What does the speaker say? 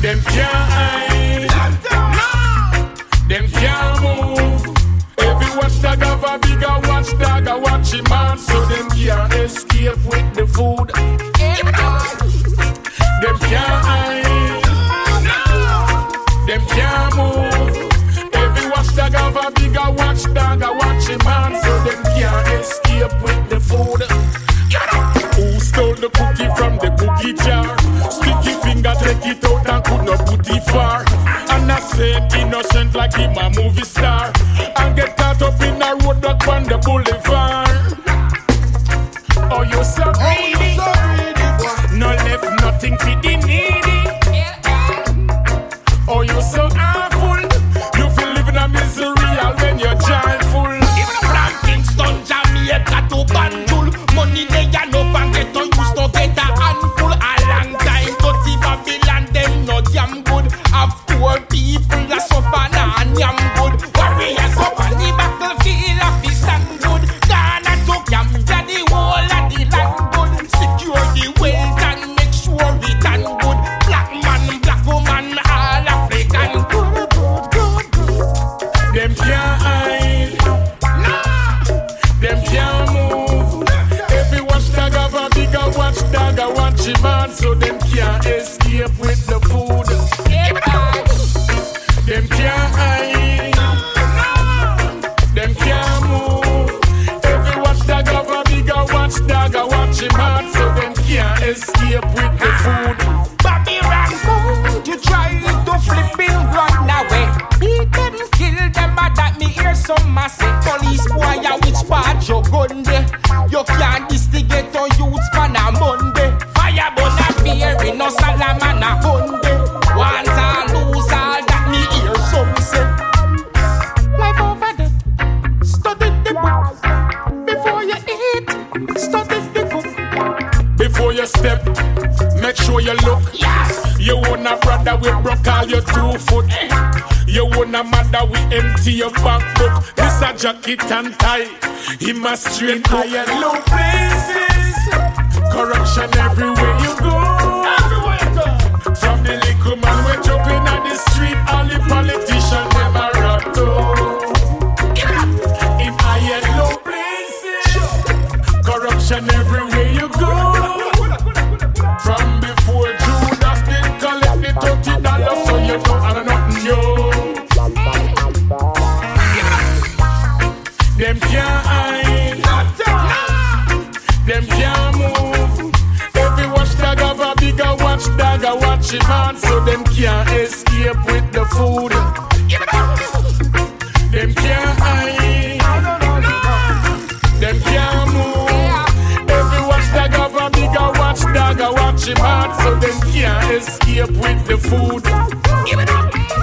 Them can't hide. Them can't move. Every watchdog have a bigger watchdog, a watch him man, so them can't escape with the food. Them can't hide. Them can't move. Every watchdog have a bigger watchdog, a watch him man, so them can't escape with the food. Who stole the cookie from the cookie jar? Sticky finger take it out and could not put it far. And I said innocent like him a movie star, and get caught up in a roadblock on the boulevard. Oh, you so greedy, no left nothing for the needy. Oh, you so awful, you feel living a misery when you're joyful. Even from Kingston, Jamaica to Banjul, money they are no and get to use to get a handful. A long time to see Babylon, them no damn good. Have poor people that suffer and damn good. Warriors up on the battlefield of the stand good. Ghana to Gambia, the whole of the land good. Secure the wealth and make sure we can good. Black man, black woman, all African good. Them can't hide. Them can't move. Every watchdog have a bigger watchdog, a watch him man, so them can't escape with the food. Them can't hide. Them can't move. Every watchdog have a bigger watchdog, a watch him man, so them can't escape with the food. Babylon food, you try to flip it, run away. Beat them, kill them, but that me hear some massive police boy, ya which part you gun there? You can't instigate on youths pan a Monday. Fire burn a fear in no Salaman a Hyundai. Once I lose all that me hear some say. Life over there, study the book. Before you eat, study the book. Before you step, make sure you look. Yes. You wanna brother we broke all your 2 foot. You wanna mother we empty your bank book. This a jacket and tie, him a straight high and low places. Corruption everywhere you go. From the little man we jumping at the street, all the politicians never rock though. In high and low places, corruption everywhere you go. From before Judas did collect the $30, so you know I'm nothing yo. Them can't hide. Them can't move. Every watchdog have a bigger watchdog, a watch him man, so them can't escape with the food. Them can't hide. Them can't move. Every watchdog have a bigger watchdog, a watch him man, so them can't escape with the food.